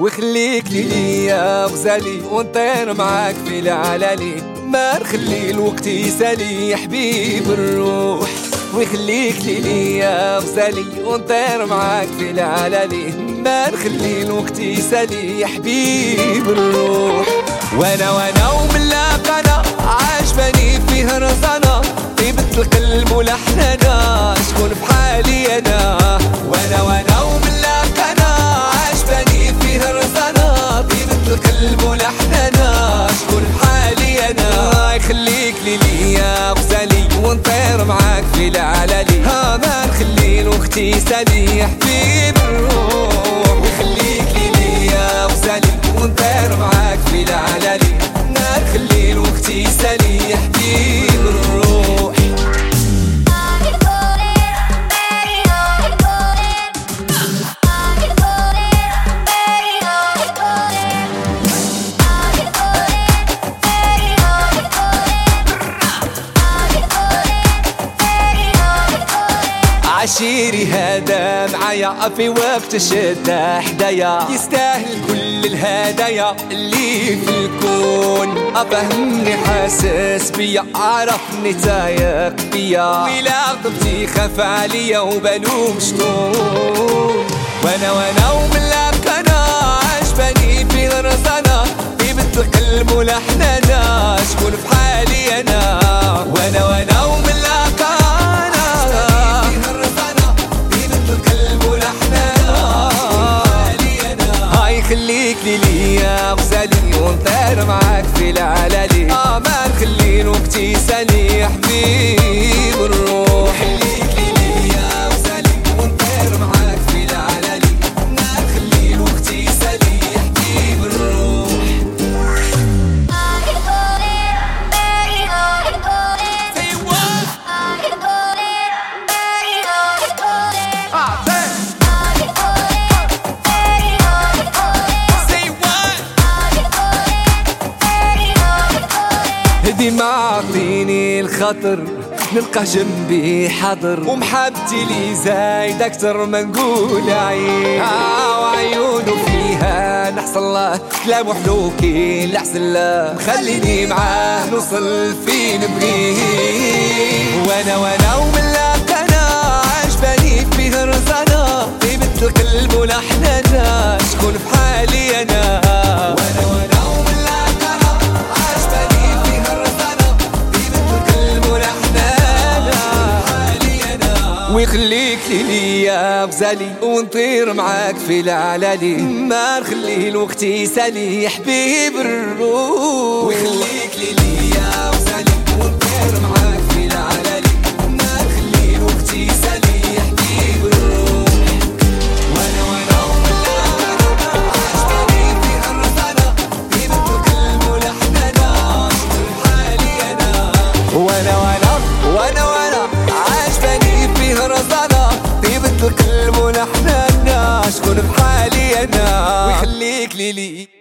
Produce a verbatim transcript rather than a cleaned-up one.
وخليك لي يا غزالي ونطير معاك في العلالي، ما نخلي الوقت يسالي يا حبيب الروح. ويخليك لي يا غزالي ونطير معاك في العلالي، ما نخلي الوقت يسالي يا حبيب الروح. وانا وانا وملاقنا عاجباني فيه رزانة، طيبة القلب ولحننا شكون بحالي انا. وانا وانا وملاقنا عاجباني فيه رزانة، طيبة القلب ولحننا شكون بحالي انا. يخليك لي يا غزالي ونطير معاك في العلالي، ها ما نخلي الوقت يسالي يا حبيب الروح. ويخليك لي يا غزالي ونطير معاك في العلالي، ما نخلي الوقت يسالي يا حبيب الروح. عشيري هذا معايا في وقت الشدة حدايا، يستاهل كل الهدايا اللي في الكون. أفهمني حاسس بيا عرفني تايق بيا، ويلا غضبتي خاف عليا وبالو مشطون. وانا وانا وملاقنا عجباني في الرزانة، طيبة القلب ولحننا شكون بحالي انا. وانا وانا وملاقنا خليك لي يا غزالي ونطير معاك في العلالي، اه ما نخلي الوقت يسالي يا حبيب الروح. خليك لي يا غزالي ونطير معاك في العلالي، ما نخلي الوقت يسالي يا حبيب الروح. ديما عطيني الخاطر نلقى جنبي حاضر، ومحبتي لي زايد اكتر ما نقول عين. آه وعيونه فيها نحصل الله كلام وحلو كي لحسن له، مخليني معاه نوصل فين نبغيه. وانا وانا وملاقنا عجباني فيه رزانة، طيبة القلب ولحننا شكون بحالي انا. وانا وانا ويخليك لي يا غزالي ونطير معاك في العلالي، ما نخلي الوقت يسالي يا حبيب الروح. ويخليك لي يا غزالي ونطير معاك في العلالي، ما نخلي الوقت يسالي يا حبيب الروح. وانا وانا وملاقنا عجباني فيه الرزانة، طيبة القلب ولحننا شكون بحالي انا. وانا وانا وانا وانا عجباني فيه رزانة، طيبة القلب ونحننا شكون بحالي انا. ويخليك لي